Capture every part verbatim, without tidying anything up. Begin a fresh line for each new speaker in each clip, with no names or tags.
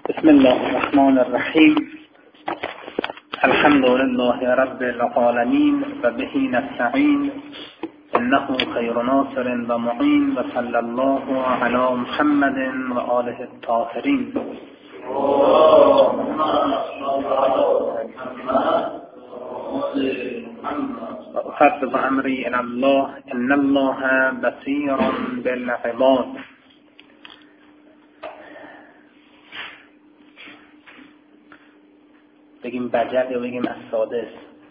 بسم الله الرحمن الرحیم. الحمد لله رب العالمین و به نستعین انه خیر ناصر و معین و صلی الله علی محمد و آله الطاهرین. وأفوض أمري إلى الله إن الله بصير بالعباد. بگیم بجل یا بگیم السادس؟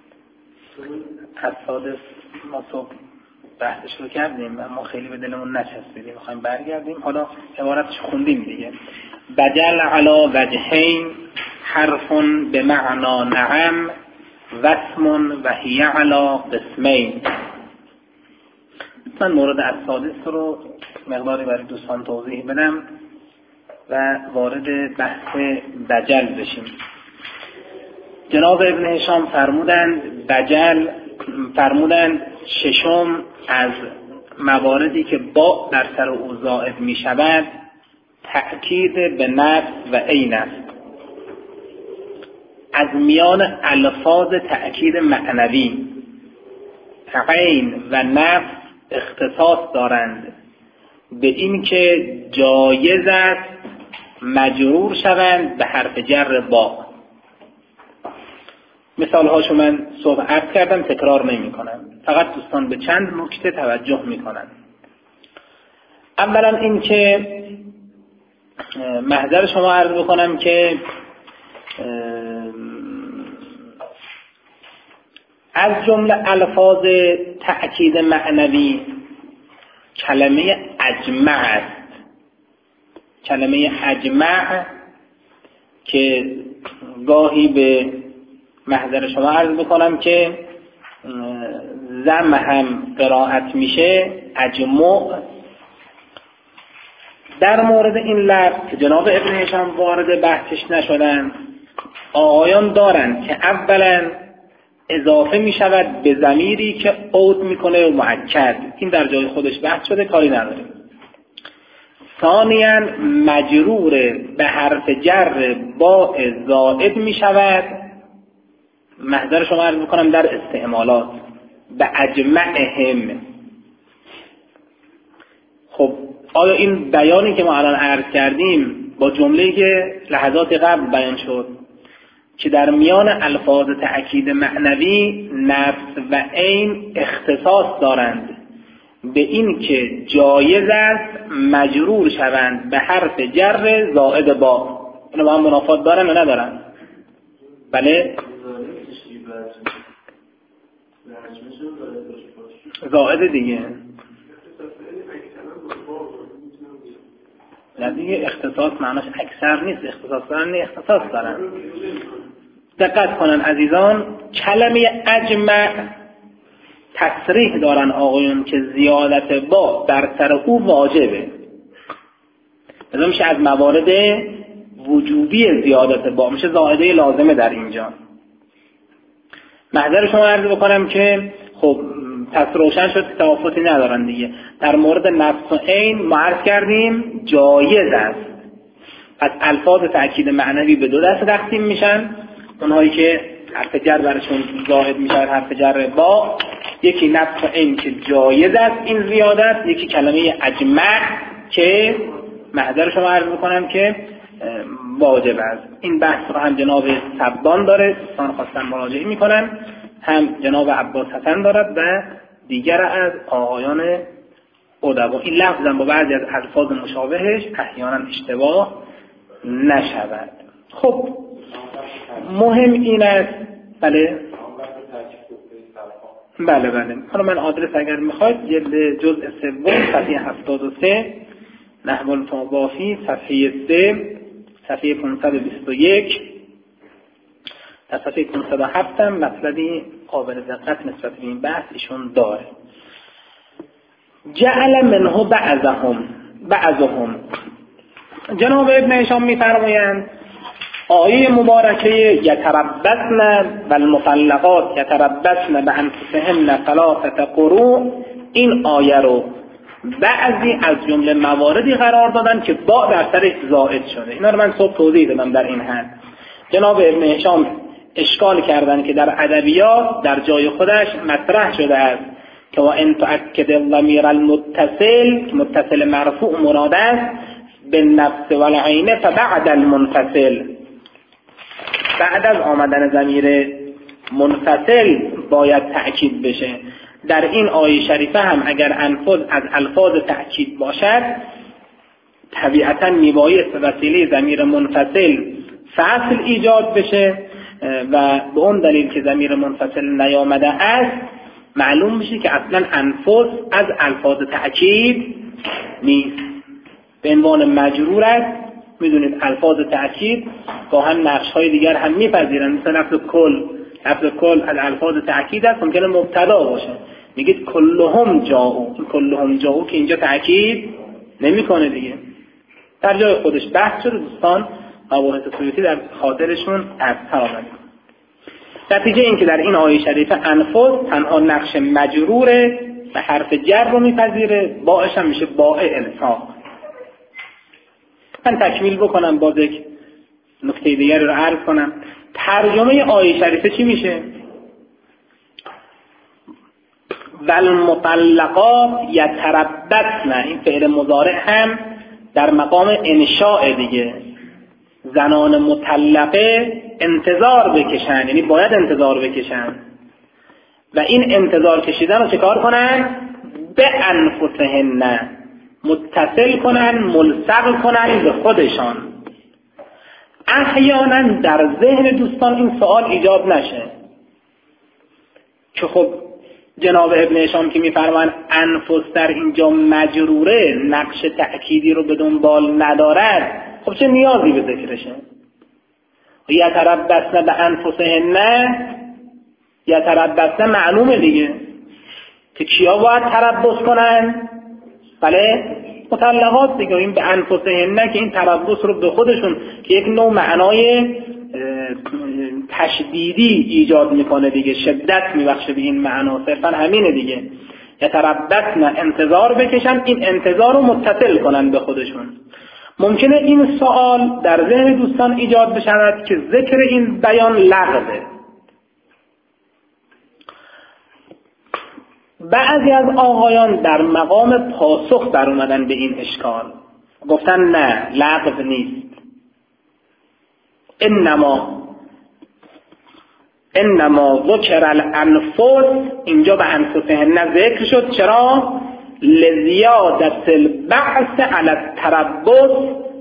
السادس ما صبح بحثش رو کردیم اما خیلی به دلمون نچسبیدیم، میخوایم برگردیم. حالا عبارتش خوندیم دیگه. بجل علی وجهین حرف به معنا نعم و اسم و هی علی قسمین. من مورد السادس رو مقداری برای دوستان توضیح بدم و وارد بحث بجل بشیم. جناب ابن هشام فرمودند بجل فرمودند ششم از مواردی که با در سر او زائد می شود تأکید به نفس و عین است. از میان الفاظ تأکید معنوی عین و نفس اختصاص دارند به این که جایز است مجرور شوند به حرف جر با. مثال هاشو من صبح عرض کردم، تکرار نمی کنم، فقط دوستان به چند نکته توجه می کنن. اولا این که محضر شما عرض بکنم که از جمله الفاظ تأکید معنوی کلمه اجمع است. کلمه اجمع که گاهی به محضر شما عرض بکنم که زم هم قرائت میشه اجمع. در مورد این لفظ که جناب ابن هشام وارد بحثش نشدن، آقایان دارن که اولا اضافه میشود به ضمیری که عود میکنه و مؤکد، این در جای خودش بحث شده، کاری نداریم. ثانیاً مجرور به حرف جر با زائد میشود. محضر شما عرض میکنم در استعمالات به اجمعهم. خب آیا این بیانی که ما الان عرض کردیم با جمله‌ای که لحظات قبل بیان شد که در میان الفاظ تأکید معنوی نفس و عین اختصاص دارند به این که جایز است مجرور شوند به حرف جر زائد با، اینا با هم منافات دارن و ندارن؟ بله، زائد دیگه. نه دیگه، اختصاص معناش اکثر نیست، اختصاص دارن نه اختصاص دارن. دقت کنن عزیزان، کلمه اجمع تصریح دارن آقایون که زیادت با بر سر او واجبه. مثلا میشه از موارد وجوبی زیادت با، میشه زائده لازمه در اینجا. محضر شما عرض بکنم که خب پس روشن شد که توافتی ندارن دیگه. در مورد نفس و عین ما عرض کردیم جایز است. پس الفاظ تأکید معنوی به دو دسته تقسیم میشن. اونهایی که حرف جر برشون زائد میشه حرف جر با، یکی نفس و عین که جایز است این زیادت، یکی کلمه اجمع که محضر شما عرض بکنم که واجب است. این بحث رو هم جناب سبان داره، دوستان خواستن مراجعه میکنن، هم جناب عباس حسن دارد و دیگر از آقایان ادبا. این لفظ هم با بعضی از الفاظ مشابهش احیانا اشتباه نشود. خب مهم این است. بله بله بله حالا من آدرس اگر میخواید جلد جزء سوم صفحه هفتاد و سه نحو الفوافی صفحه سه صفحه پانصد و بیست و یک، در صفحه پانصد و هفت هم مطلبی قابل دقت نسبت به این بحث ایشون داره. جعل منه بعضهم بعضهم. جناب ابن هشام میفرمایند آیه مبارکه یتربصن و المطلقات یتربصن بانفسهن ثلاثه قروء، این آیه رو بعضی از جمله مواردی قرار دادن که با در سرش زائد شده. اینا رو من صبح توضیح دادم در این حد. جناب ابن هشام اشکال کردن که در ادبیات در جای خودش مطرح شده است که و ان تؤکد الضمیر المتصل، متصل مرفوع مراد است به نفس و العین فبعد المنفصل، بعد از آمدن ضمیر منفصل باید تأکید بشه. در این آیه شریفه هم اگر الفاظ از الفاظ تأکید باشد طبیعتا میبایست به وسیله ضمیر منفصل فصل ایجاد بشه و به اون دلیل که ضمیر منفصل نیامده است معلوم میشه که اصلا انفس از الفاظ تأکید نیست، به عنوان مجرور است. میدونید الفاظ تأکید گاهن نقش‌های دیگر هم میپذیرند، مثل لفظ کل. لفظ کل از الفاظ تأکید است، ممکنه مبتدا باشه، میگید کلهم جاءوا، این کلهم جاءوا که اینجا تأکید نمیکنه دیگه، در جای خودش بحث شده. دوستان مباحث سیوطی در خاطرشون از آمده. نتیجه این که در این آیه شریفه انفس تنها نقش مجروره و حرف جر رو میپذیره، باعش هم میشه باء الصاق. من تکمیل بکنم، باز یک نکته دیگر رو عرض کنم. ترجمه آیه شریفه چی میشه؟ والمطلقات یتربصن، این فعل مضارع هم در مقام انشاء دیگه. زنان مطلقه انتظار بکشن، یعنی باید انتظار بکشن و این انتظار کشیدن رو چه کار کنن؟ به انفسهن، متصل کنن، ملصق کنن به خودشان. احیانا در ذهن دوستان این سوال ایجاد نشه که خب جناب ابن هشام که میفرمان انفس در اینجا مجروره، نقش تأکیدی رو به دنبال ندارد، خب چه نیازی به ذکرشه؟ یتربصن به انفسهن، یتربصن معلومه دیگه که کیا باید تربص کنن؟ بله مطلقات دیگه. این به انفسهن که این تربص رو به خودشون که یک نوع معنای تشدیدی ایجاد میکنه دیگه، شدت میبخشه به این معنا، صرفا همینه دیگه. یتربصن انتظار بکشن، این انتظار رو متصل کنن به خودشون. ممکنه این سوال در ذهن دوستان ایجاد بشود که ذکر این بیان لغوه. بعضی از آقایان در مقام پاسخ در اومدن به این اشکال، گفتن نه لغو نیست، انما انما ذکر الانفس، اینجا به انفسهن ذکر شد. چرا؟ لزیادت البعث علی التربص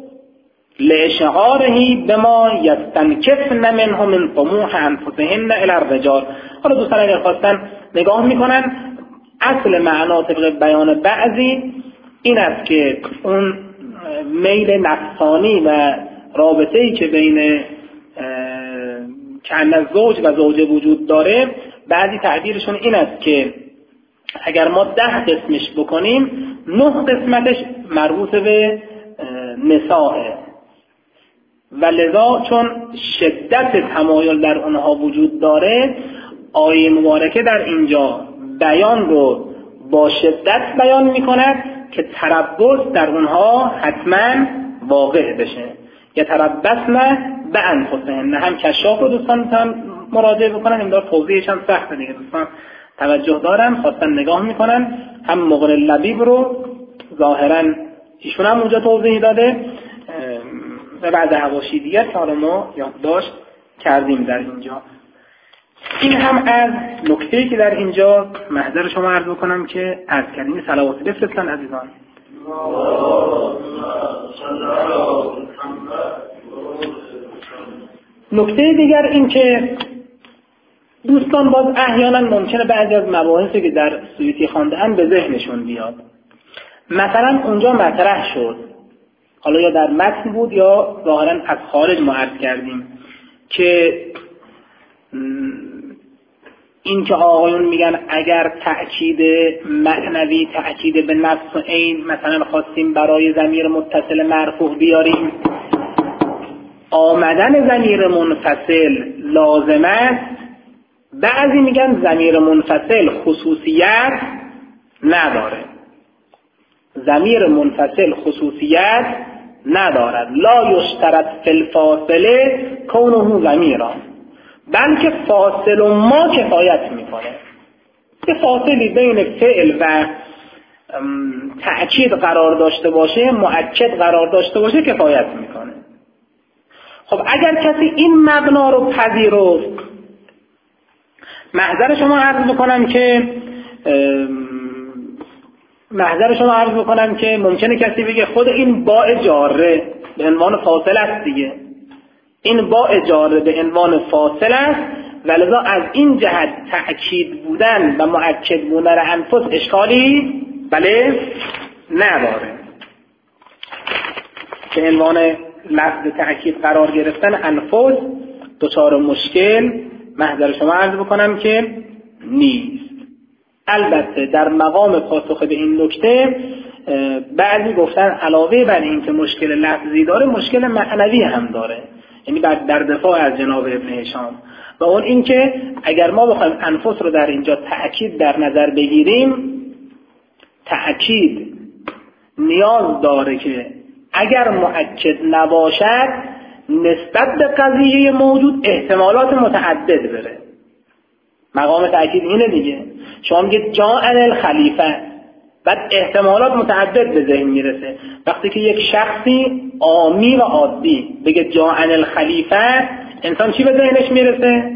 لاشعاره بما یستنکفن منه من طموح انفسهن الی الرجال. حالا دوستان اگر خواستن نگاه میکنن، اصل معنا طبق بیان بعضی این است که اون میل نفسانی و رابطه‌ای که بین چند زوج و زوجه وجود داره، بعضی تعبیرشون این است که اگر ما ده قسمش بکنیم، نه قسمتش مربوط به نسائه و لذا چون شدت تمایل در اونها وجود داره، آیه مبارکه در اینجا بیان رو با شدت بیان میکند که تربص در اونها حتما واقع بشه. یا تربصن به انفسهن، هم کشاف رو دوستان میتونن مراجعه بکنن، این دار توضیحش هم سخته دیگه، دوستان توجه دارن خواستن نگاه میکنن. هم مغنی لبیب رو ظاهرا ایشون هم اونجا توضیح داده و بعد حواشی دیگر که حالا ما یادداشت کردیم در اینجا. این هم از نکته‌ای که در اینجا محضر شما عرض بکنم که عرض کردیم. صلوات بفرستن عزیزان. نکته دیگر این که دوستان باز احیانا ممکنه بعضی از مباحثی که در سیوطی خوانده‌اند به ذهنشون بیاد. مثلا اونجا مطرح شد، حالا یا در متن بود یا ظاهرا از خارج ما عرض کردیم، که این که آقایون میگن اگر تأکید معنوی، تأکید به نفس و عین، مثلا خواستیم برای ضمیر متصل مرفوع بیاریم، آمدن ضمیر منفصل لازم است. بعضی میگن ضمیر منفصل خصوصیت نداره، ضمیر منفصل خصوصیت ندارد. لا یشترط فی الفاصله کونه ضمیرا، بلکه فاصل و ما کفایت میکنه. که فاصلی بین فعل و تأکید قرار داشته باشه، مؤکد قرار داشته باشه، کفایت میکنه. خب اگر کسی این مبنا رو پذیرفت، محضر شما عرض بکنم که محضر شما عرض بکنم که ممکنه کسی بگه خود این باء جاره به عنوان فاصل است دیگه، این باء جاره به عنوان فاصل است، ولذا از این جهت تأکید بودن و مؤکد بودن انفس اشکالی بله نداره. به عنوان لفظ تأکید قرار گرفتن انفس دچار مشکل محضر شما عرض بکنم که نیست. البته در مقام پاسخ به این نکته بعضی گفتن علاوه بر این که مشکل لفظی داره، مشکل معنوی هم داره، یعنی در دفاع از جناب ابن هشام، و اون این که اگر ما بخوایم انفس رو در اینجا تأکید در نظر بگیریم، تأکید نیاز داره که اگر مؤکد نباشد نسبت به قضیه موجود احتمالات متعدد بره. مقام تأکید اینه دیگه، شما میگید جاء الخلیفه، بعد احتمالات متعدد به ذهن میرسه. وقتی که یک شخصی عامی و عادی بگه جاء الخلیفه، انسان چی به ذهنش میرسه؟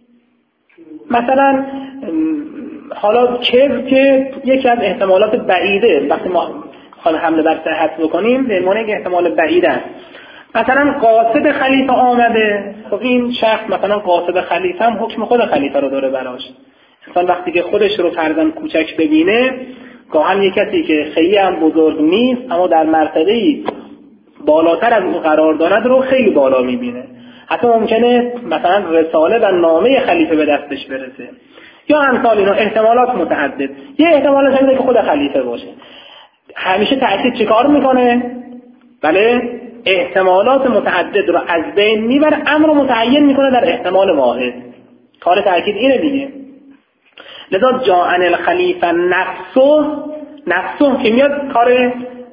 مثلا حالا کذب که یکی از احتمالات بعیده، وقتی ما خواهیم حمله بر صحت بکنیم به عنوان یک احتمال بعیده است. مثلا قاصد خلیفه آمده، خب این شخص مثلا قاصد خلیفه هم حکم خود خلیفه رو داره براش. انسان وقتی که خودش رو فرضاً کوچک ببینه، گاهن یک کسی که خیلی هم بزرگ نیست اما در مرتبه‌ای بالاتر از اون قرار دارد رو خیلی بالا میبینه. حتی ممکنه مثلا رساله و نامه خلیفه به دستش برسه یا امثال اینا، احتمالات متعدد. یه احتمالش اینه که خود خلیفه باشه. همیشه تأکید چیکار میکنه؟ بله، احتمالات متعدد رو از بین میبره، امر رو متعین میکنه در احتمال واحد. کار تأکید اینه دیگه. لذا جاء الخلیفه نفسه، نفسه که میاد کار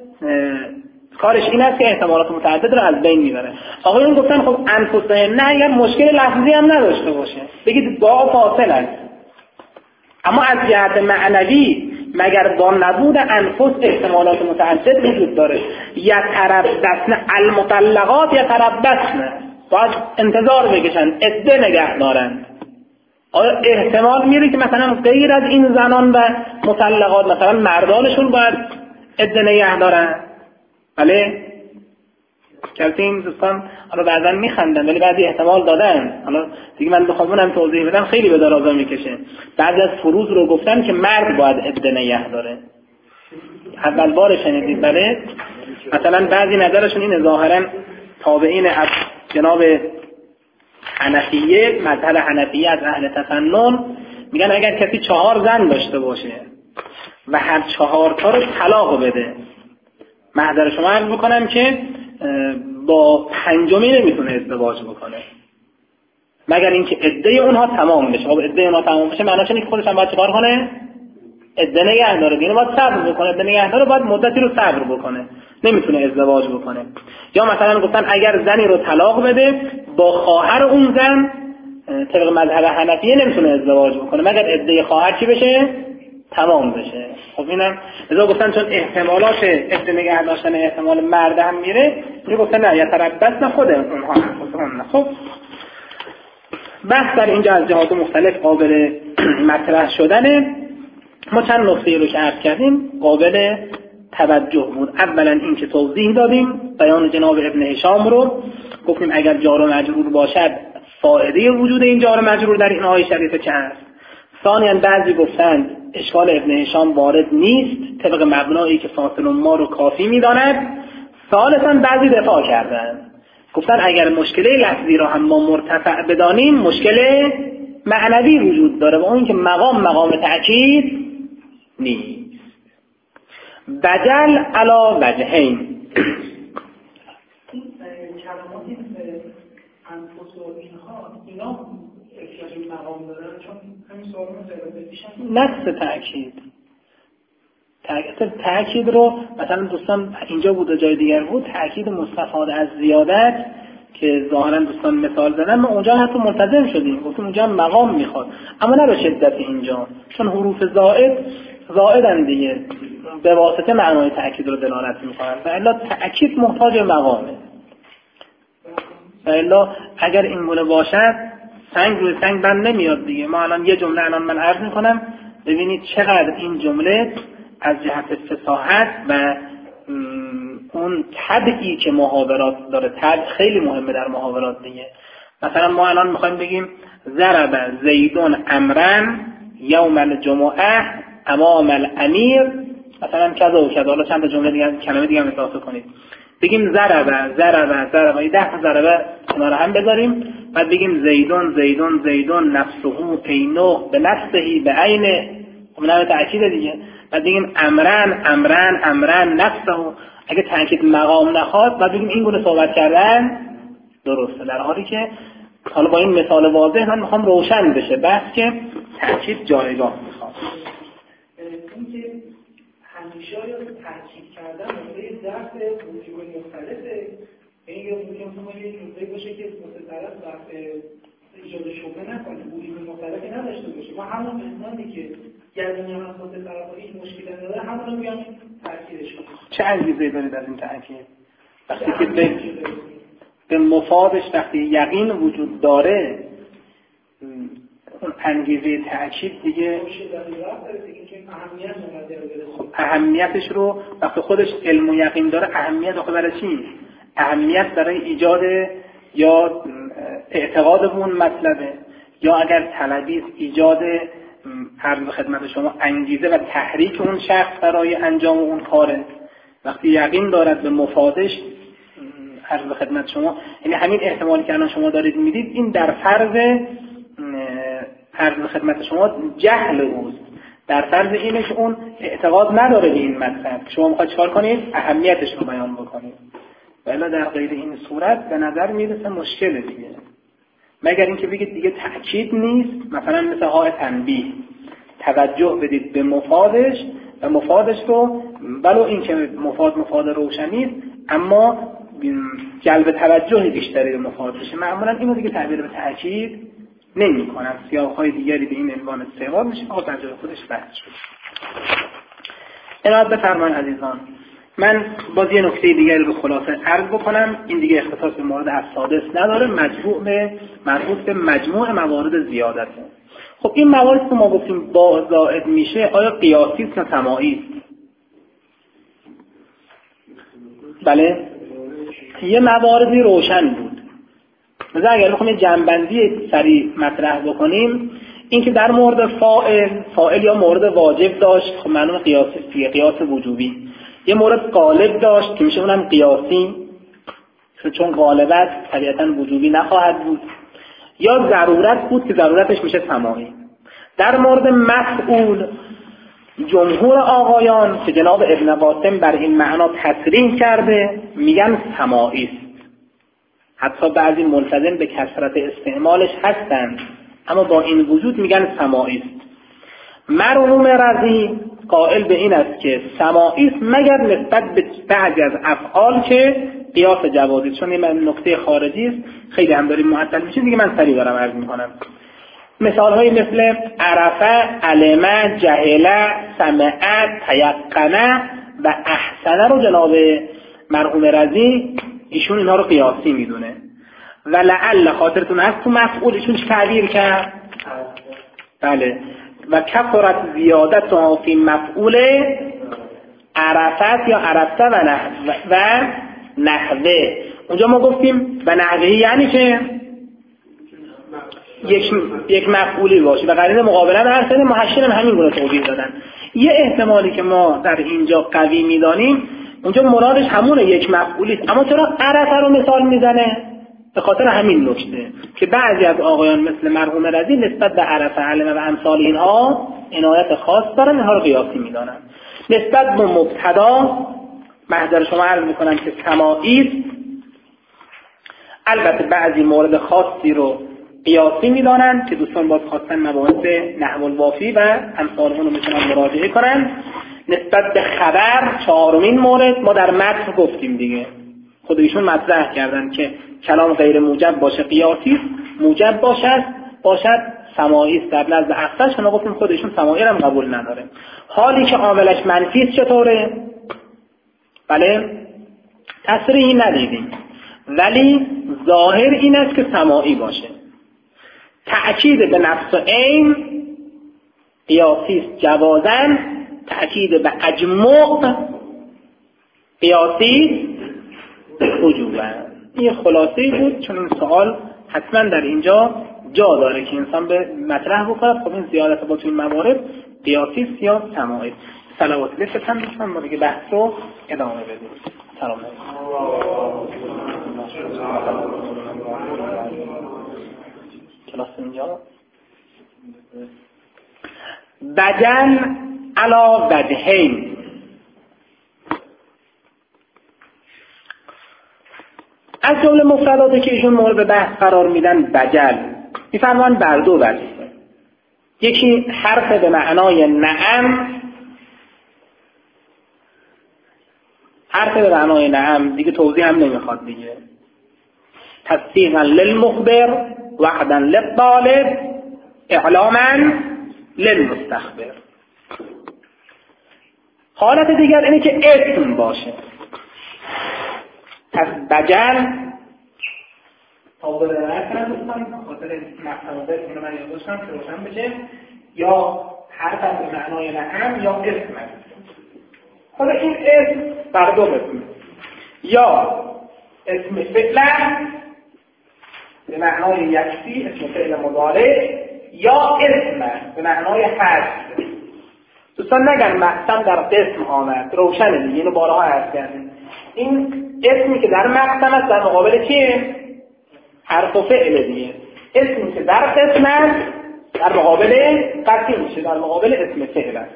کارش این است که احتمالات متعدد رو از بین میبره. آقایون گفتن خب انفسه، نه اگر مشکل لفظی هم نداشته باشه، بگید با فاصل است، اما از جهت معنوی مگر با نبود انفس احتمالات متعدد وجود داره. یتربصن المطلقات یتربصن، باید انتظار بکشن، عده نگه دارن. آیا احتمال میره که مثلا غیر از این زنان و مطلقات مثلا مردانشون باید عده نگه دارن؟ بله، کلته این دوستان حالا بعضا میخندن ولی بعضی احتمال دادن. حالا دیگه من بخوام اونم توضیح بدم خیلی به درازا میکشه. بعضی از فروض رو گفتن که مرد باید عده نگه داره. اول بار شنیدید؟ بله. مثلا بعضی نظرشون اینه، ظاهرا تابعین از جناب حنفیه، مذهب حنفیه از اهل تفنن، میگن اگر کسی چهار زن داشته باشه و هر چهار تا رو طلاق بده، محضر شما عرض بکنم که با پنجمی نمیتونه ازدواج بکنه مگر اینکه عده اونها تمام بشه. خب عده اونها تمام بشه معناش اینه که خودش هم باید چیکار کنه؟ عده نگه داره. یعنی باید صبر بکنه. عده نگه داره باید مدتی رو صبر بکنه، نمیتونه ازدواج بکنه. یا مثلا گفتن اگر زنی رو طلاق بده، با خواهر اون زن طبق مذهب حنفیه نمیتونه ازدواج بکنه مگر عده خواهر چی بشه؟ تمام بشه. خب اینم لذا گفتن چون احتمالات عده نگه داشتن احتمال مرد هم میره، می گفتن نه یتربصن خود اونها خودشون. خب بحث در اینجا از جهات مختلف قابل مطرح شدنه. ما چند نکته رو که عرض کردیم قابل توجه بود. اولا این که توضیح دادیم بیان جناب ابن هشام رو، گفتیم اگر جار و مجرور باشد فائده وجود این جار و مجرور در این آیه شریفه چه است. ثانیاً بعضی گفتند اشکال ابن هشام وارد نیست طبق مبنایی که فاصل ما رو کافی می‌داند. ثالثاً بعضی دفاع کردند، گفتن اگر مشکل لفظی را هم ما مرتفع بدانیم مشکل معنوی وجود داره و اون که مقام مقام تأکید نیست. بدل علی وجهین.
کلماتی مثل انفس و اینها اینا احتیاج مقام دارن، چون همین سوال مثلا پیشم
نفس تأکید تأکید رو مثلا دوستان اینجا بود و جای دیگر بود، تأکید مستفاد از زیادت که ظاهرا دوستان مثال زدن، ما اونجا حتی ملتزم شدیم، گفتیم اونجا مقام میخواد، اما نه به شدت اینجا، چون حروف زائد زائدن دیگه، به واسطه معنای تأکید رو دلالت میکنن و الا تأکید محتاج مقامه. و الا اگر این گونه باشد سنگ روی سنگ بند نمیاد دیگه. ما الان یه جمله الان من عرض میکنم، ببینید چقدر این جمله از جهت فصاحت و اون طبعی که محاورات داره، طبع خیلی مهمه در محاورات دیگه. مثلا ما الان میخوایم بگیم ضرب زیدون امرن یوم الجمعه امام الامیر، مثلا کذا و کذا، حالا چند تا جمله دیگه کلمه دیگه هم اضافه کنید، بگیم ضرب ضرب ضرب، این ده تا ضربه کنار هم بذاریم، بعد بگیم زیدون زیدون زیدون نفسه عینه به نفسه به عینه، خب نه تأکید دیگه. بعد بگیم امرن امرن امرن نفسه، اگه تأکید مقام نخواد بعد بگیم این گونه صحبت کردن درسته، در حالی که حالا با این مثال واضح من میخوام روشن بشه بحث که تأکید جایگاه میخواد.
اینکه همیشه یا تأکید کردن موضوع درس وجوه مختلفه، این یا ممکنه یه جزئی باشه که مستطرف وقت ایجاد شبهه نکنه، وجوه مختلفی نداشته باشه. ما همون قسمتی که گردنی هم مستطرف هیچ مشکلی نداره همون رو بیان تأکیدش کنیم.
چه انگیزه‌ای دارید از این تأکید؟ وقتی که به به مفادش وقتی یقین وجود داره، اون انگیزه تأکید دیگه خب اهمیتش رو وقتی خودش علم و یقین داره، اهمیت آخه برای چی؟ اهمیت برای ایجاد یا اعتقاد به اون مطلبه، یا اگر طلبی ایجاد عرض خدمت شما انگیزه و تحریک اون شخص برای انجام اون کاره. وقتی یقین دارد به مفادش عرض خدمت شما، یعنی همین احتمالی که الان شما دارید میدید این در فرض عرض خدمت شما جهل اوست، در فرض اینه که اون اعتقاد نداره به این مطلب، شما میخواید چیکار کنید؟ اهمیتش رو بیان بکنید. ولی در غیر این صورت به نظر میرسه مشکل دیگه، مگر اینکه بگید دیگه تأکید نیست، مثلا مثل های تنبیه، توجه بدید به مفادش و مفادش رو، ولو اینکه مفاد مفاد روشنی است اما جلب توجه بیشتری به مفاد بشه، معمولا اینو دیگه تعبیر به تأکید نمی کنن، سیاق‌های دیگری به این عنوان استعمال میشه، فقط در جای خودش بحث شد. عنایت بفرمایید عزیزان. من باز یه نکته دیگری رو خلاصه عرض بکنم، این دیگه اختصاص به مورد السادس نداره، مجموع به مربوط به مجموع موارد زیادته. خب این موارد که ما گفتیم با زائد میشه، آیا قیاسی است یا سماعی است؟ بله، یه مواردی روشن بود. مثلا اگر بخوام یه جنبندی سریع مطرح بکنیم، این که در مورد فاعل فاعل یا مورد واجب داشت، خب معلومه قیاسی، قیاس وجوبی. یه مورد غالب داشت که میشه اونم قیاسی، چون غالبت طبیعتاً وجوبی نخواهد بود. یا ضرورت بود که ضرورتش میشه سماعی. در مورد مفعول جمهور آقایان که جناب ابن قاسم بر این معنا تصریح کرده میگن سماعی است. حتی بعضی ملتزم به کثرت استعمالش هستند، اما با این وجود میگن سماعی است. مرحوم رضی قائل به این است که سماعی است مگر نسبت به بعضی از افعال که قیاس جوازی، چون این نکته خارجی است خیلی هم داریم معطل میشه دیگه، من سریع دارم عرض میکنم. مثال های مثل عرفه، علمه، جهله، سمعه، تیقنه و احسنه رو جناب مرحوم رضی ایشون اینا رو قیاسی میدونه. و لعل خاطرتون هست تو مفعول ایشون چه تعبیر کرد؟ بله، و کثرت زیادت فی مفعول عرفت یا عرفته و نحوه و نحوه. اونجا ما گفتیم و نحوه یعنی که یک یک مفعولی باشه و قرینه مقابله هر سری محشر هم همین گونه توضیح دادن. یه احتمالی که ما در اینجا قوی میدانیم اونجا مرادش همونه، یک مفعولی است، اما چرا عرفه رو مثال میزنه؟ به خاطر همین نکته که بعضی از آقایان مثل مرحوم رضی نسبت به عرفه، علمه و امثال اینها عنایت خاص دارن، اینها رو قیاسی میدانن. نسبت به مبتدا محضر شما عرض میکنم که سماعی است، البته بعضی مورد خاصی رو قیاسی میدانن که دوستان باز خواستن مباحث نحو الوافی و امثال اون رو میتونن مراجعه کنن. نسبت به خبر چهارمین مورد ما در متن گفتیم دیگه، خود ایشون مطرح کردن که کلام غیر موجب باشه قیاسی، موجب باشد باشد سماعی است در نزد اخصش. ما گفتیم خود ایشون سماعی رو قبول نداره. حالی که عاملش منفی است چطوره؟ بله تصریحی ندیدیم، ولی ظاهر این است که سماعی باشه. تأکید به نفس و عین قیاسی است جوازاً، تأکید به اجمع قیاسی وجوباً. این خلاصه‌ای بود، چون این سوال حتما در اینجا جا داره که انسان به مطرح بکنه. خب این زیادت با توی موارد قیاسی است یا سماعی. صلوات لیست هم میشن ما دیگه بحث رو ادامه بدیم. سلام علیکم. کلاس اینجا بدل علا وجهین. از جمله مفرداتی که ایشون مورد بحث قرار میدن بجل میفرمان بر دو وجه. یکی حرف به معنای نعم، حرف به معنای نعم دیگه توضیح هم نمیخواد دیگه، تصدیقا للمخبر وعدا للطالب اعلاما للمستخبر. حالت دیگر اینه که اسم باشه. پس بجل تابع درست نداشتم خاطر مقصد اینو من یادداشتم که روشن بشه، یا حرف به معنای نعم یا اسم. حالا این اسم بر دو قسمه، یا اسم فعل به معنای یکسی اسم فعل مضارع، یا اسم به معنای حذف. دوستان نگن مقسم در قسم آمد، روشنه دیگه، اینو بارها عرض کردیم. این اسمی که در مقسم است در مقابل چیه؟ حرف و فعل دیگه. اسمی که در قسم است در مقابل قسم میشه، در مقابل اسم فعل است.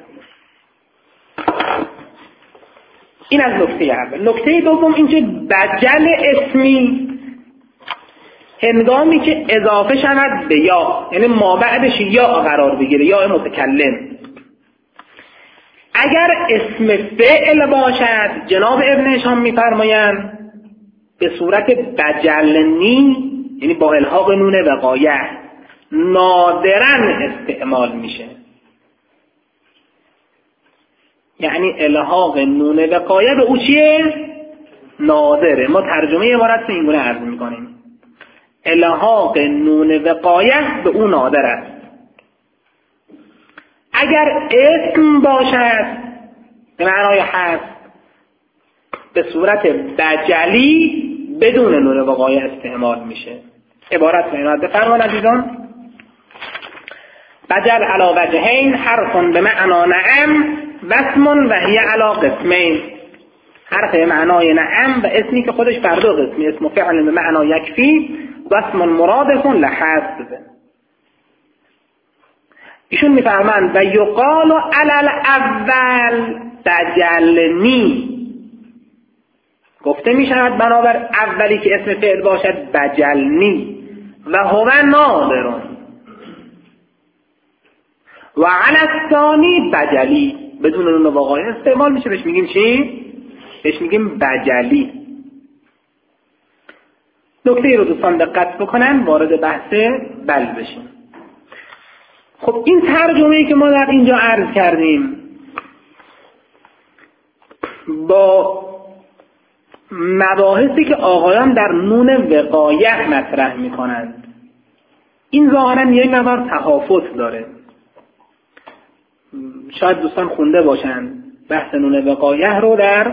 این از نکته اول. نکته دوم اینکه بجل اسمی هنگامی که اضافه شود به یا، یعنی ما بعدش یا قرار بگیره، یا متکلم، اگر اسم فعل باشد جناب ابن هشام میفرمایند به صورت بجلنی، یعنی با الحاق نون وقایه، نادراً استعمال میشه. یعنی الحاق نون وقایه به او چیه؟ نادره. ما ترجمه عبارت رو اینگونه عرض میکنیم، الحاق نون وقایه به او نادر است. اگر اسم باشد به معنای حذف به صورت بجلی بدون نون وقایه استعمال میشه. عبارت رو اینو بفرمان عزیزان. بجل علا وجهین حرف به معنا نعم و اسم و هی علا قسمین. حرف به معنای نعم و اسمی که خودش بر دو قسمی، اسم فعل به معنا یکفی و اسم مرادف لحذف. ایشون میفرمند و یقال علل اول بجلنی، گفته میشود بنابر اولی که اسم فعل باشد بجلنی و هو نادرون، و علی الثانی بجلی بدون نون وقایه استعمال میشه. بهش میگیم چی؟ بهش میگیم بجلی. نکته رو دوستان دقت بکنن، وارد بحث بل بشیم. خب این ترجمه‌ای که ما در اینجا عرض کردیم با مباحثی که آقایان در نون وقایه مطرح میکنند، این ظاهرا یک مقدار تفاوت داره. شاید دوستان خونده باشند بحث نون وقایه رو در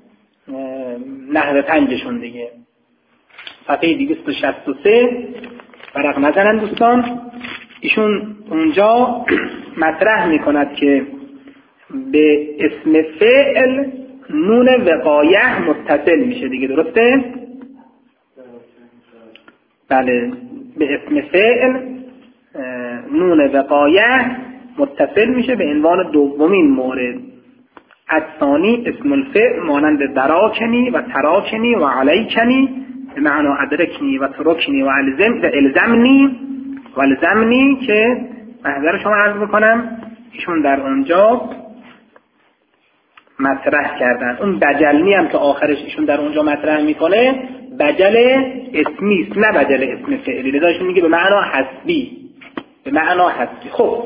نحو پنجشون دیگه، صفحه دویست و شصت و سه ورق نزنن دوستان. ایشون اونجا مطرح میکند که به اسم فعل نون وقایه متصل میشه دیگه، درسته؟ بله، به اسم فعل نون وقایه متصل میشه به عنوان دومین مورد. الثانی اسم الفعل مانند دراکنی و تراکنی و علیکنی به معنی ادرکنی و ترکنی و الزمنی و الزمنی که محضر شما عرض بکنم ایشون در اونجا مطرح کردن. اون بجلنی هم که آخرش ایشون در اونجا مطرح میکنه بجل اسمی است نه بجل اسم فعلی. لذا ایشون میگه به معنا حسبی، به معنا حسبی. خب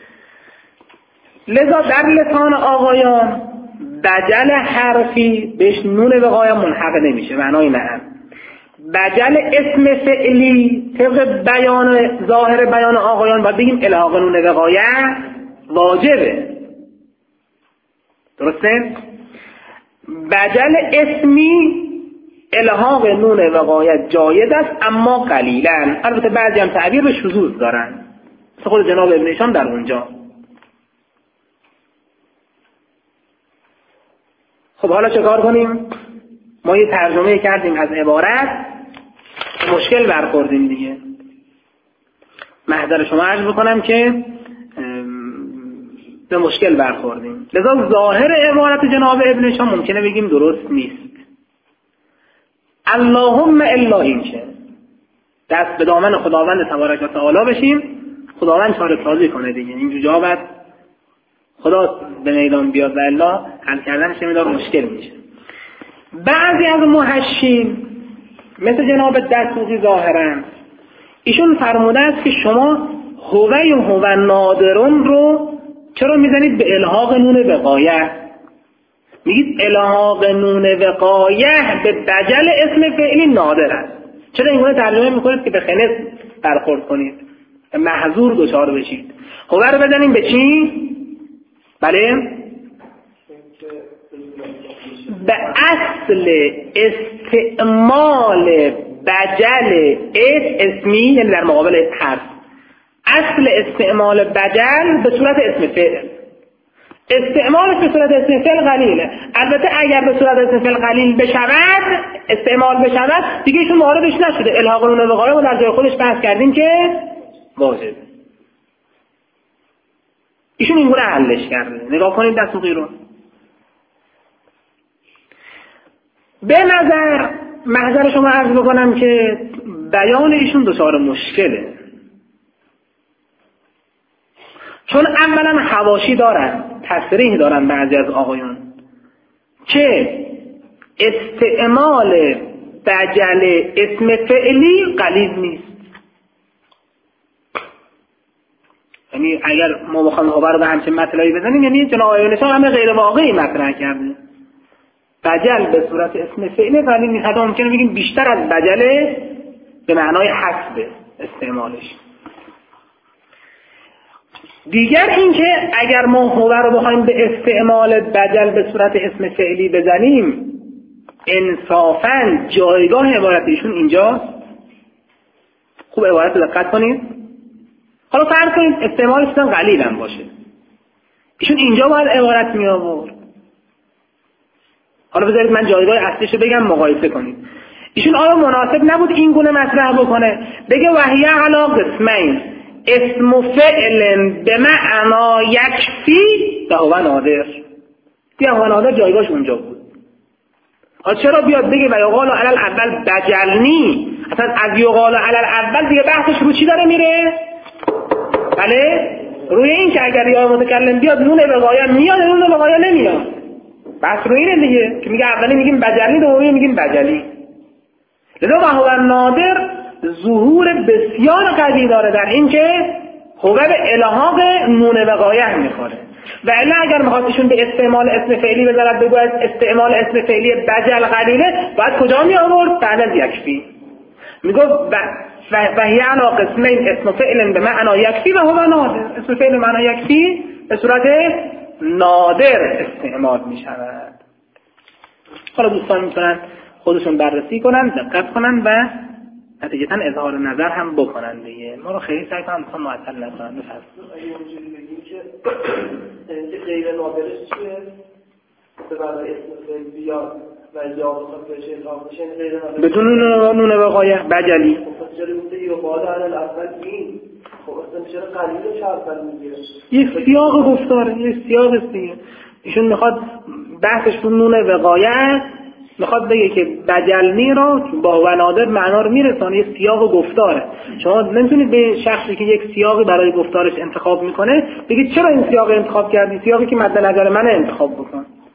لذا در لسان آقایان بجل حرفی بهش نون وقایه ملحق نمیشه، معنای نعم. بجل اسم فعلی طبق بیان ظاهر بیان آقایان باید بگیم الحاق نون وقایه واجبه، درسته؟ بجل اسمی الحاق نون وقایت جایز است اما قلیلا. البته بعضی هم تعبیر به شذوذ دارن، مثل خود جناب ابن هشام در اونجا. خب حالا چه کار کنیم؟ ما یه ترجمه کردیم از عبارت، مشکل برخوردیم دیگه. محضر شما عرض بکنم که به مشکل برخوردیم. لذا ظاهر عبارت جناب ابن هشام ممکنه بگیم درست نیست. اللهم الا این که دست به دامن خداوند تبارک و تعالی بشیم، خداوند چاره سازی کنه دیگه. این جوابت خدا به میدان بیاد و الا حل کردنش میدار مشکل میشه. بعضی از محشین مثل جناب دستوقی ظاهرا ایشون فرموده است که شما هوی و هو نادرون رو چرا میزنید به الحاق نون وقایه؟ میگید الحاق نون وقایه به بجل اسم فعلی نادر است. چرا اینگونه ترجمه میکنید که به خنث برخورد کنید، محظور دچار بشید؟ هو رو بزنیم به چی؟ بله به اصل استعمال بجل اسمی، یعنی در مقابل حرف. اصل استعمال بجل به صورت اسم فعل، استعمالش به صورت اسم فعل قلیله. البته اگر به صورت اسم فعل قلیل بشود، استعمال بشود، دیگه ایشون واردش نشده. الحاق نون وقایه رو در جای خودش بحث کردیم که واجب. ایشون اینگونه حلش کرده. نگاه کنید دستوقی رو. به نظر محضر شما عرض بکنم که بیان ایشون دچار مشکله، چون اولا حواشی دارن، تصریح دارن بعضی از آقایان که استعمال بجل اسم فعلی قلیل نیست. یعنی اگر ما بخوایم خبر رو به همچین مطلبی بزنیم، یعنی جناب آقای نشان همه غیر واقعی مطرح کرده. بجل به صورت اسم فعلی قلیل نیست، حتی ممکنه بگیم بیشتر از بجل به معنای حسب استعمالش. دیگر اینکه اگر ما هو رو بخوایم به استعمال بجل به صورت اسم فعلی بزنیم، انصافاً جایگاه عبارت ایشون اینجا. خوب عبارت رو دقت کنید. حالا فرض کنید استعمالش قلیل هم باشه، ایشون اینجا باید عبارت می آورد. حالا بذارید من جایگاه اصلیش رو بگم مقایسه کنید. ایشون آیا مناسب نبود این گونه مطرح بکنه، بگه وحیه علا قسمین اسم فعل به معنا یکفی و هو نادر. بیا هو نادر جایگاهش اونجا بود. حالا چرا بیاد بگه و یقال علی الاول بجلنی؟ اصلا از یقال علی الاول دیگه بحثش رو چی داره میره؟ بله روی این که اگر یا متکلم بیاد نون وقایه میاد، نون وقایه نمیاد. بحث روی اینه دیگه که میگه اولی میگیم بجلی، دومی میگیم بجلی. لذا و هو نادر ظهور بسیار قوی داره در این که هو به الحاق نون وقایه میخوره. و الا اگر میخواستشون به استعمال اسم فعلی بذارد بگوید استعمال اسم فعلی بجل قلیله، باید کجا می آورد؟ بعد از یکفی میگفت وحی علا قسمین اسم فعل به معنا یکفی و هو نادر. اسم فعل به معنا یکفی به صورت نادر استعمال میشود. حالا دوستان میتونن خودشون بررسی کنن، دقت کنن و نتیجتا اظهار نظر هم بکنن دیگه. ما رو خیلی سعی کنن مثلا معطل نکنن. بفرمایید.
اگه اونجوری بگیم که اینکه غیر نادرش چیه؟ به برای اسم فعل بیاد و یا بخواد بهش اضافه بشه غیر نادر
بدون نون وقایه بجلی.
خب چرا گفته یا بعد علی الاول این؟ خب اصلا چرا قلیلش اول میگیره؟
یک سیاق گفتاره، یک سیاق است دیگه. ایشون میخواد بحثش رو نون وقایه، میخواد بگه که بجلنی رو با و نادر معنا رو میرسانه، یه سیاق گفتاره. شما نمیتونید به شخصی که یک سیاقی برای گفتارش انتخاب میکنه بگید چرا این سیاق انتخاب کردی؟ سیاقی که مد نظر من انتخاب بکن.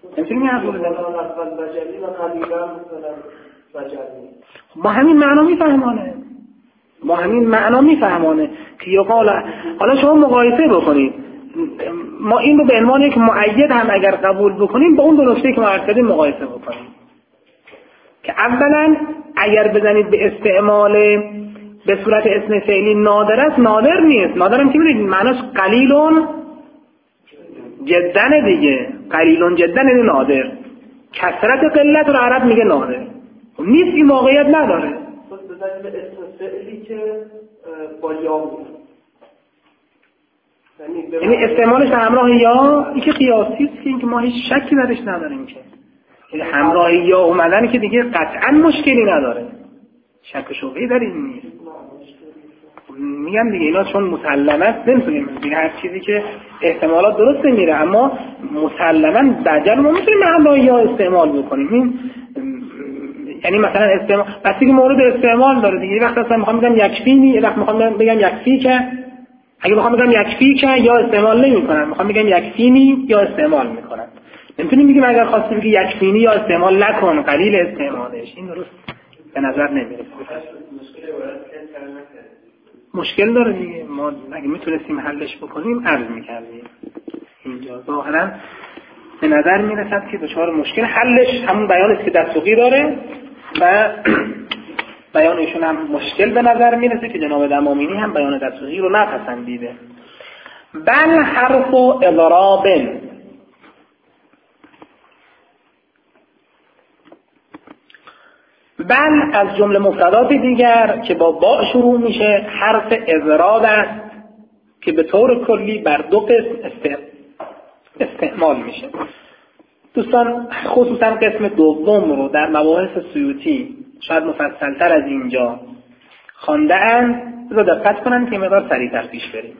نمیتونیم این حرف رو بزنیم.
وجلی و قلیلا مثلا وجلی
با همین معنا میفهمانه با همین معنا میفهمانه که یقال. حالا شما مقایسه بکنید، ما این رو به عنوان یک مؤید هم اگر قبول بکنیم با اون دو نکته که ما عرض کردیم مقایسه بکنیم که اولا اگر بزنید به استعمال به صورت اسم فعلی نادر است، نادر نیست. نادر هم که می‌دونید معناش قلیلون جدن دیگه، قلیلون جدن یعنی نادر. کثرت قلت رو عرب میگه نادر، نیست، این واقعیت نداره.
بزنید به اسم فعلی که با یا بود،
یعنی استعمالش همراه یا این که قیاسی است که این که ما هیچ شکی درش نداریم که یعنی همراه یا اومدن که دیگه قطعا مشکلی نداره، شک و شبهه‌ای در این نیست. میگم دیگه اینا چون مسلمه است نمیتونیم دیگه، هر چیزی که احتمالات درست میره اما مسلما دجل ما میتونیم همراه یا استعمال بکنیم. این یعنی مثلا استعمال بس که مورد استعمال داره دیگه. یه وقت اصلا میخوام بگم یکفینی، یه وقت میخوام بگم یکفی که، اگه میخوام بگم یکفی که یا استعمال نمیکنن، میخوام بگم یکفینی یا استعمال میکنن. نمیتونیم بگیم اگر خواستی بگی یکفینی یا استعمال نکن، قلیل استعمالش، این درست به نظر نمیرسه. مشکل داره دیگه. ما اگه میتونستیم حلش بکنیم عرض میکردیم. اینجا ظاهرا به نظر میرسد که دچار مشکل، حلش همون بیان است که دستوقی داره و بیان ایشون هم مشکل به نظر میرسه که جناب دمامینی هم بیان دستوقی رو نپسندیده. بل حرف و اضراب، بل از جمله مفردات دیگر که با با شروع میشه حرف اضراب است که به طور کلی بر دو قسم استعمال میشه. دوستان خصوصا قسم دوم رو در مباحث سیوطی شاید مفصلتر از اینجا خوانده اند، رو دقت کنند که مقدار سریعتر پیش بریم.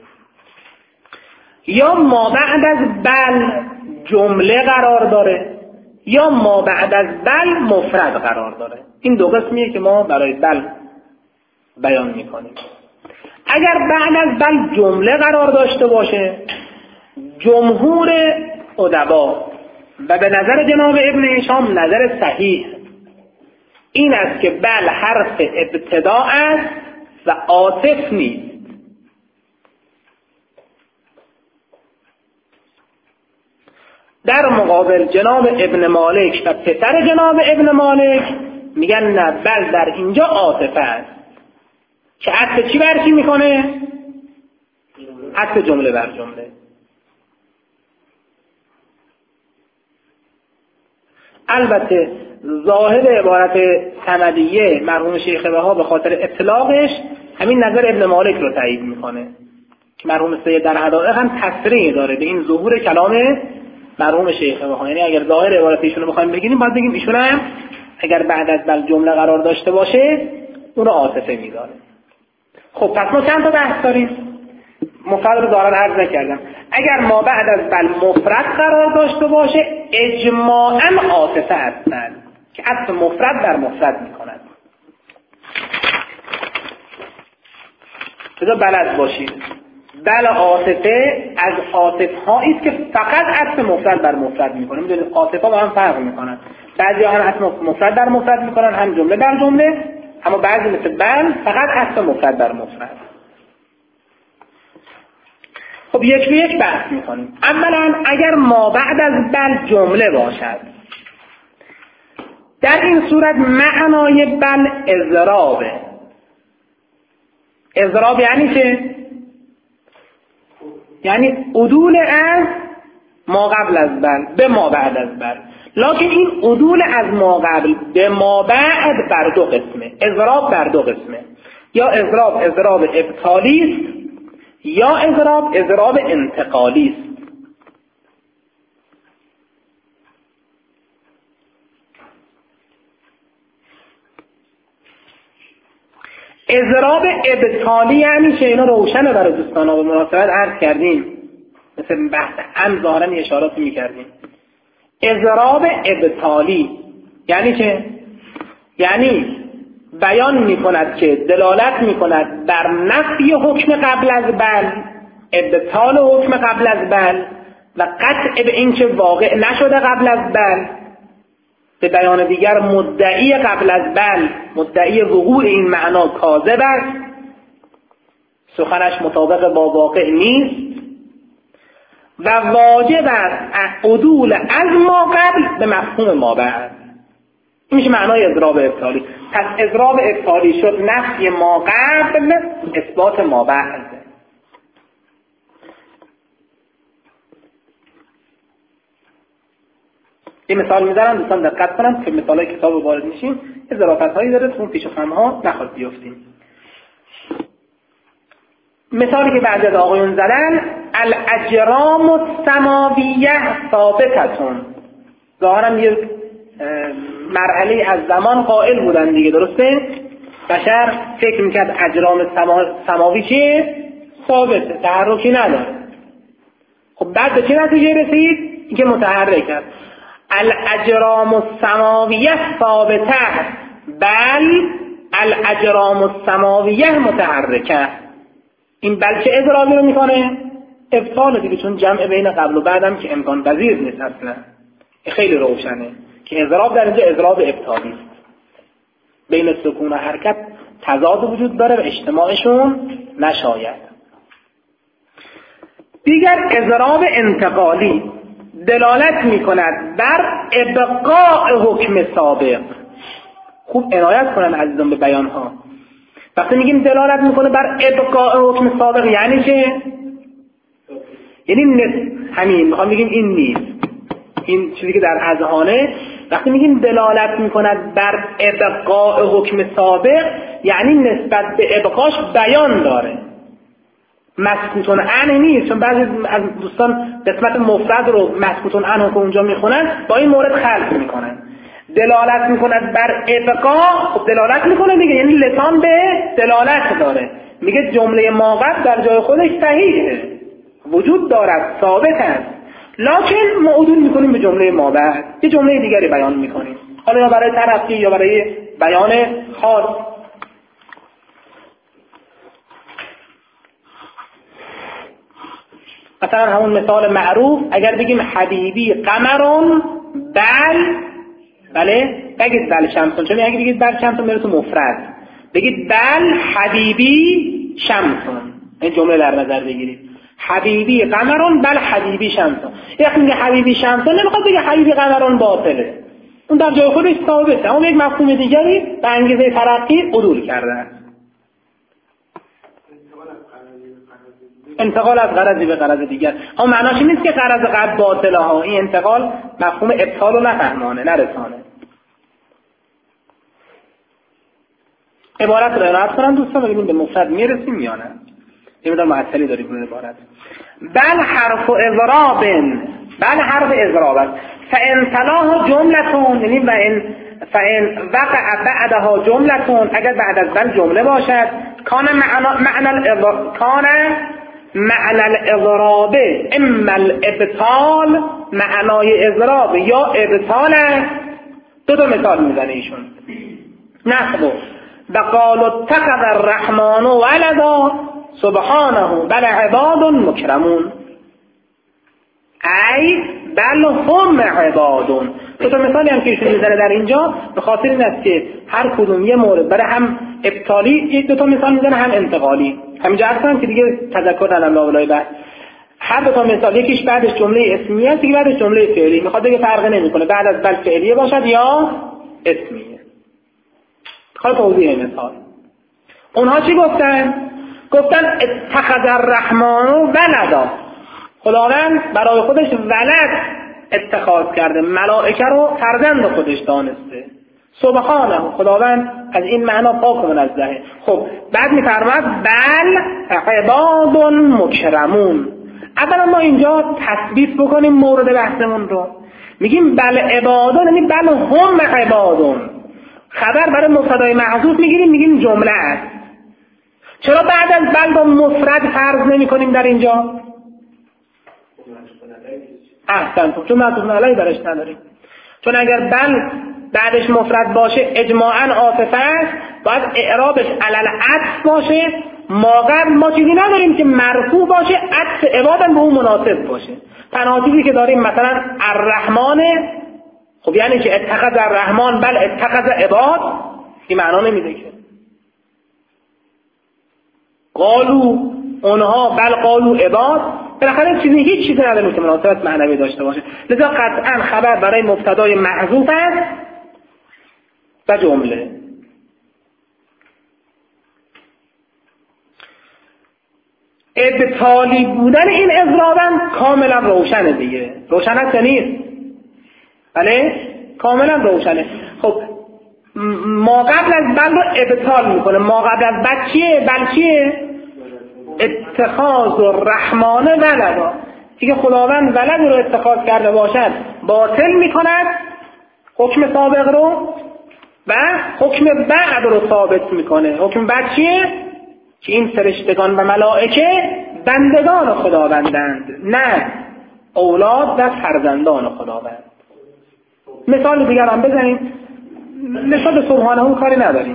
یا ما بعد از بل جمله قرار داره یا ما بعد از بل مفرد قرار داره. این دو قسمیه که ما برای بل بیان میکنیم. اگر بعد از بل جمله قرار داشته باشه، جمهور ادبا و به نظر جناب ابن هشام نظر صحیح این است که بل حرف ابتدا است و عاطف نیست. در مقابل جناب ابن مالک و پسر جناب ابن مالک میگن نه، بل در اینجا عاطفه است که عطف چی بر چی میکنه؟ عطف جمله بر جمله. البته ظاهر عبارت سندیه مرحوم شیخ بها به خاطر اطلاقش همین نظر ابن مالک رو تایید میکنه که مرحوم سید در حدائق هم تصریح داره به این ظهور کلام مرحوم شیخ بها. یعنی اگر ظاهر عبارت ایشون رو بخوایم بگیریم باید بگیم ایشون هم اگر بعد از بل جمله قرار داشته باشه اون رو عاطفه میداره. خب پس ما چند تا بحث داریم؟ مفرد رو دارن عرض نکردم. اگر ما بعد از بل مفرد قرار داشته باشه اجماعاً عاطفه هستند که عطف مفرد بر مفرد میکنند. بذار بلد باشید بل عاطفه از عاطف هایی است که فقط عطف مفرد بر مفرد میکنه. میدونید عاطفه با هم فرق میکنن، بعضی هم عطف مفرد بر مفرد میکنن هم جمله بر جمله، اما بعضی مثل بل فقط عطف مفرد بر مفرد. خب یک به یک بحث میکنیم. اولا اگر ما بعد از بل جمله باشد، در این صورت معنای بل اضرابه. اضراب یعنی چه؟ یعنی عدول از ما قبل از بل به ما بعد از بل. لکن این عدول از ما قبل به ما بعد بر دو قسمه. اضراب بر دو قسمه، یا اضراب اضراب ابطالی است یا اضراب اضراب انتقالی است. اضراب ابطالی یعنی که اینا روشنه برای دوستان و مناسبت عرض کردیم، مثل بحث هم ظاهرا اشاراتی میکردیم. اضراب ابطالی یعنی که یعنی بیان میکند که دلالت میکند بر نفی حکم قبل از بل، ابطال حکم قبل از بل و قطع به این که واقع نشده قبل از بل. به بیان دیگر مدعی قبل از بل، مدعی وقوع این معنا کاذب است، سخنش مطابق با واقع نیست و واجب است عدول از ما قبل به مفهوم ما بعد. این میشه معنای اضراب ابطالی. پس اضراب ابطالی شد نفی ما قبل، اثبات ما بعد. یه مثال میذارم دوستان دقت کنم که مثالای کتاب وارد میشیم یه ظرافت‌هایی داره تو اون پیش و خم‌ها نخواد بیافتیم. مثالی که بعد از آقایون زدن، الاجرام السماویه ثابتتون. ظاهرا یه مرحله از زمان قائل بودن دیگه، درسته؟ بشر فکر میکرد اجرام سما... سماوی چیه؟ ثابته، تحرکی نداره. خب بعد به چه نتیجه رسید؟ این که متحرک است. الاجرام السماویه ثابته بل الاجرام السماویه متحرکه. این بل چه اضرابی رو میکنه؟ ابطال دیگه، چون جمع بین قبل و بعدم که امکان پذیر نیست اصلا. خیلی روشنه که اضراب در اینجا اضراب ابطالی است. بین سکون و حرکت تضاد وجود داره و اجتماعشون نشاید. دیگر اضراب انتقالی دلالت میکند بر ابقاء حکم سابق. خوب عنایت کنن عزیزان به بیانها. وقتی میگیم دلالت میکنه بر ابقاء حکم سابق یعنی چه؟ یعنی نس... همین میخوام بگیم این نیست، این چیزی که در اذهانه. وقتی میگیم دلالت میکند بر ابقاء حکم سابق یعنی نسبت به ابقاش بیان داره، مسکوتون عنه نیست. چون بعضی از دوستان قسمت مفرد رو مسکوتون عنه که اونجا میخونن با این مورد خلط میکنن. دلالت میکند بر ابقاء، خب دلالت میکنه دیگه، یعنی لسان به دلالت داره. میگه جمله ما قبل در جای خودش صحیحه، وجود دارد، ثابت است، لکن ما عدول میکنیم به جمله ما بعد، یه جمله دیگری بیان میکنیم، حالا یا برای ترقی یا برای بیان خاص. مثلا همون مثال معروف، اگر بگیم حبیبی قمرون بل، بله بگید بل شمسون، چون اگه بگید بل شمسون میره تو مفرد، بگید بل حبیبی شمسون، این جمله در نظر بگیرید. حبیبی قمرون بل حبیبی شمسون. یکی میگه حبیبی شمسون، نمیخواد بگه حبیبی قمرون باطله، اون در جای خودش ثابته، اما یک مفهوم دیگری به انگیزه ترقی عدول کرده. انتقال از غرضی به غرض دیگر، اما معناش نیست که غرض قبل باطله ها. این انتقال مفهوم ابطال رو نفهمانه، نرسانه. عبارت رو ارائه کنم دوستان، ببینیم به مفرد میرسیم یا نه. یه مقدار معطلی داریم روی عبارت. بل حرف اضراب، بل حرف اضراب است. فان تلاه جملتون، یعنی و ان فان وقع بعدها جملتون، اگر بعد از بل جمله باشد، کان معنا معنی الاضراب، کان معنی الاضراب اما الابطال، معنای اضراب یا ابطال است. دو تا مثال میزنه ایشون. نحو وقال اتخذ الرحمن ولدا سبحانه بل عباد مکرمون، ای بل هم عبادون. دو تا مثالی هم که ایشون میزنه در اینجا به خاطر این است که هر کدوم یه مورد برای هم ابطالی، دو تا مثال میزنه هم انتقالی. همینجا هستم که دیگه تذکر ندارم لاولای بعد. هر دو تا مثال، یکیش بعدش جمله اسمیه است، دیگه بعدش جمله فعلی. میخواد بگه فرق نمیکنه بعد از بل فعلیه باشد یا اسمیه. خواهد توضیح مثال. اونها چی گفتن؟ گفتن اتخذ الرحمن ولدا، خداوند برای خودش ولد اتخاذ کرده، ملائکه رو فرزند خودش دانسته. سبحانه، خداوند از این معنا پاک و منزهه. خب بعد میفرماد بل عباد مکرمون. اولا ما اینجا تثبیت بکنیم مورد بحثمون رو، میگیم بل عبادون یعنی بل هم عبادون. خبر برای مبتدای محذوف میگیریم، میگیم جمله است. چرا بعد از بل با مفرد فرض نمی کنیم در اینجا؟ احسنتون، چون معطوف علیه برش نداریم. چون اگر بل بعدش مفرد باشه اجماعاً عاطفه است، باید اعرابش علل عطف باشه. ما قبل ما چیزی نداریم که مرفوع باشه عطف عبادم به اون مناسب باشه. تنها چیزی که داریم مثلا الرحمن، خب یعنی که اتخذ الرحمن بل اتخذ عباد، این معنا نمیده که قالو اونها بل قالو عباد، بالاخره چیزی هیچ چیزی نداریم که مناسبت معنوی داشته باشه. لذا قطعا خبر برای مبتدای محذوف است و جمله. ابطالی بودن این اضرابم کاملا روشنه دیگه. روشن است یا نیست؟ بله کاملا روشنه. خب ما قبل از بل رو ابطال میکنه. ما قبل از بل چیه؟ بل چیه؟ اتخاذ الرحمن ولدا، دیگه خداوند ولد رو اتخاذ کرده باشد باطل میکند حکم سابق رو و حکم بعد رو ثابت میکنه. حکم بعد چیه؟ که این فرشتگان و ملائکه بندگان خداوندند، نه اولاد و فرزندان خداوند. مثال دیگر هم بزنیم، نسبت سبحانه اون کاری نداریم،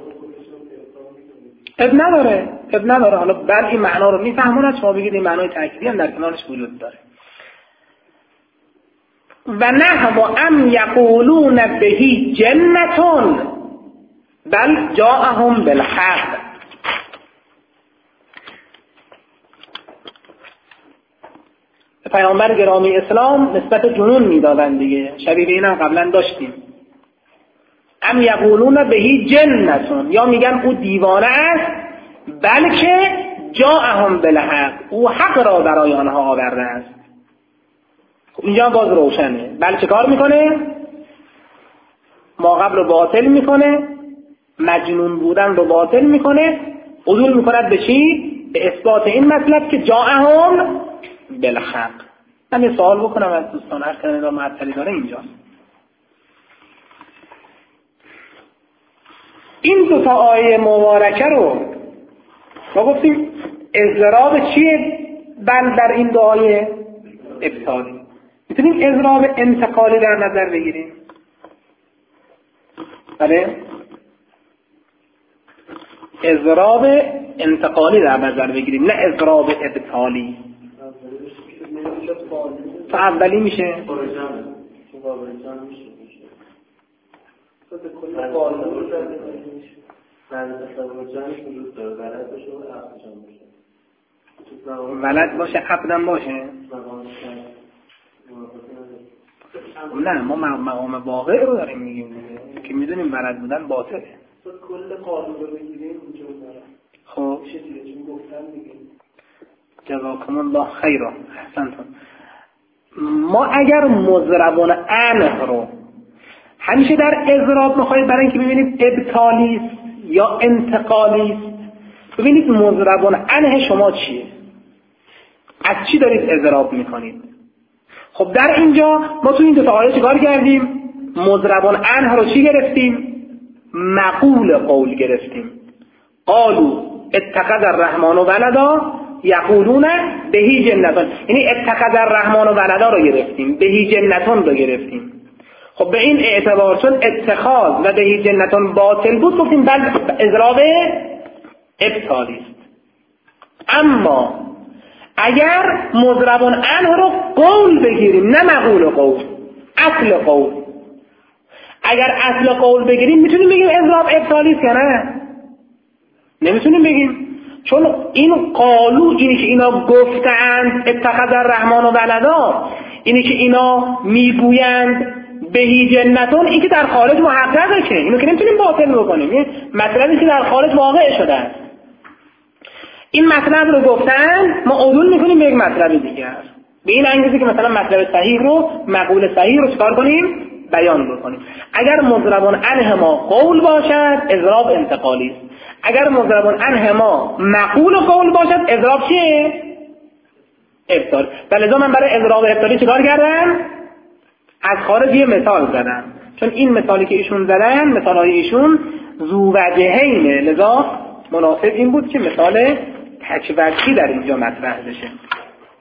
اب نداره اب نداره حالا بل این معنا رو میفهمونه، شما بگید این معنای تأکیدی هم در کنارش وجود داره. و نه و ام یقولون بهی جنتون بل جاءهم بالحق. پیامبر گرامی اسلام نسبت جنون میدادن دیگه، شبیه به اینم قبلا داشتیم. ام یقولون بهی جنتون، یا میگن او دیوانه است بلکه جاءهم بالحق، او حق را برای آنها آورده است. اینجا باز روشنه. بل چه کار میکنه؟ ما قبل رو باطل میکنه، مجنون بودن رو باطل میکنه، عدول میکند به چی؟ به اثبات این مطلب که جاءهم بالحق. من یه سوال بکنم از دوستان، هر کنه را معطلی داره اینجاست. این دو تا آیه مبارکه رو ما گفتیم اضراب چیه؟ بل در این دو آیه ابطالی. میتونیم اضراب انتقالی در نظر بگیریم. بله اضراب انتقالی در نظر بگیریم، نه اضراب ابطالی. تا اولی میشه ولد باشه عبدم باشه. نه ما مقام واقع رو داریم میگیم دیگه که میدونیم ولد بودن باطله.
کل قانون رو بگیریم اونجا داره.
خب
چیزی چون گفتن دیگه
جزاکم الله خیرا احسنتون. ما اگر مضربون عنه رو همیشه در اضراب میخواید برای اینکه ببینید ابطالی است یا انتقالی است، ببینید مضربون عنه شما چیه، از چی دارید اضراب میکنید. خب در اینجا ما تو این دو تا آیه چیکار کردیم؟ مضربون عنه رو چی گرفتیم؟ مقول قول گرفتیم. قالو اتخذ الرحمن ولدا یقولون بهی جنتون، یعنی اتخذ الرحمن ولدا رو گرفتیم، بهی جنتون رو گرفتیم. خب به این اعتبار چون اتخاذ و بهی جنتون باطل بود گفتیم بل اضراب ابطالی است. اما اگر مضربون عنه رو قول بگیریم، نه مقول قول، اصل قول، اگر اصل قول بگیریم میتونیم بگیم اضراب ابطالی است یا نه؟ نمیتونیم بگیم، چون این قالو، اینی که اینا گفتند اتخذ الرحمن ولدا، اینی که اینا میگویند بهی جنتون، این که در خارج محققه، که اینو که نمیتونیم باطل بکنیم. این مطلبی که در خارج واقع شده است، این مطلب رو گفتن ما عدول میکنیم به یک مطلب دیگر، به این انگیزه که مثلا مطلب صحیح رو، مقول صحیح رو چکار کنیم؟ بیان بکنیم. اگر مضربون عنه ما قول باشد اضراب انتقالی است، اگر مضربون عنه ما مقول قول باشد اضراب چیه؟ ابطال. ولذا من برای اضراب ابطالی چکار کردم؟ از خارج یه مثال زدم، چون این مثالی که ایشون زدن مثالهای ایشون ذو وجهینه، لذا مناسب این بود که مثال تک وجهی در اینجا مطرح بشه.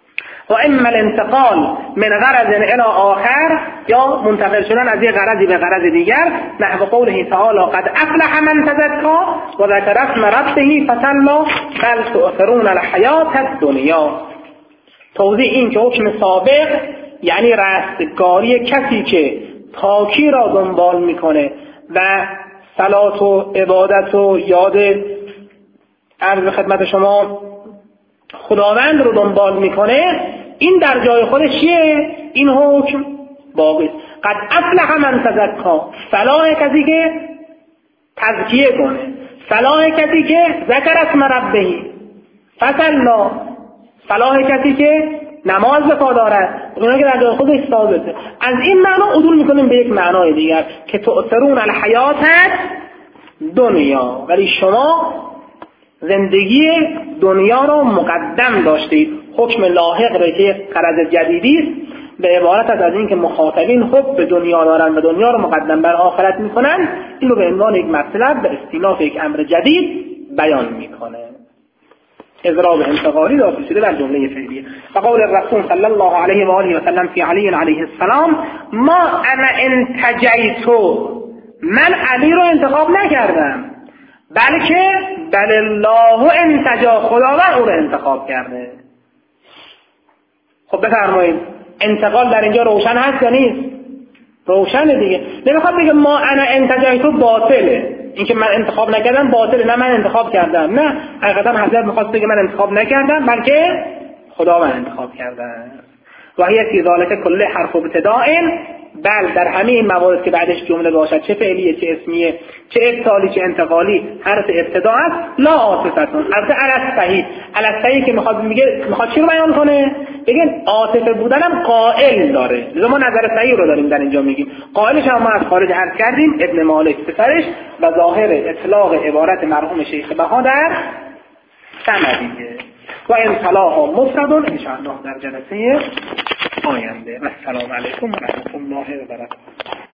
و اما الانتقال من غرض الى آخر، یا منتقل شدن از یک غرضی به غرض دیگر، نحو قوله تعالی قد افلح من تزکا و ذکر اسم ربه فصلی بل تؤثرون الحیات الدنیا. توضیح این که حکم سابق یعنی رستگاری کسی که پاکی را دنبال میکنه و صلات و عبادت و یاد عرض خدمت شما خداوند رو دنبال میکنه، این در جای خودش چیه؟ این حکم باقی است. قد افلح من تزکا، فلاح کسی که تزکیه کنه، فلاح کسی که ذکر اسم ربه فصلی، فلاح کسی که نماز بپا دارد، اونا که در جای خودش ثابته. از این معنا عدول میکنیم به یک معنای دیگر که تؤثرون الحیات دنیا، ولی شما زندگی دنیا را مقدم داشتید. حکم لاحق را که غرض جدیدی است، به عبارت از این که مخاطبین حب به دنیا دارند و دنیا را مقدم بر آخرت میکنند، این رو به عنوان یک مطلب به استیناف یک امر جدید بیان میکنه. اضراب انتقالی داخل شده در جمله فعلیه. و قول الرسول صلی الله علیه و آله و سلم فی علی علیه السلام ما انا انتجیتو، من علی رو انتخاب نکردم، بلکه بل الله انتجا، خداوند او رو انتخاب کرده. خب بفرمایید انتقال در اینجا روشن هست یا نیست؟ روشنه دیگه. نمیخواد بگه ما انا انتجیتو باطله، این که من انتخاب نکردم باطله، نه من انتخاب کردم، نه حقیقتا حضرت میخواست بگه من انتخاب نکردم بلکه خداوند انتخاب کرده. و هی فی ذلک کل حرف ابتداء، بل در همه این موارد که بعدش جمله باشد، چه فعلیه چه اسمیه چه ابطالی چه انتقالی، حرف ابتدا است لا عاطفتون. البته الصحیح الصحیح که میخواد میگه میخواد چی رو بیان کنه؟ بگن عاطفه بودنم قائل داره، لذا ما نظر صحیح رو داریم در اینجا میگیم. قائلش هم ما از خارج عرض کردیم، ابن مالک پسرش، و ظاهر اطلاق عبارت مرحوم شیخ بها در سندیه. و این صلاح مفرد ان شاء الله در جلسه آینده. و السلام علیکم و رحمت الله و برکاته.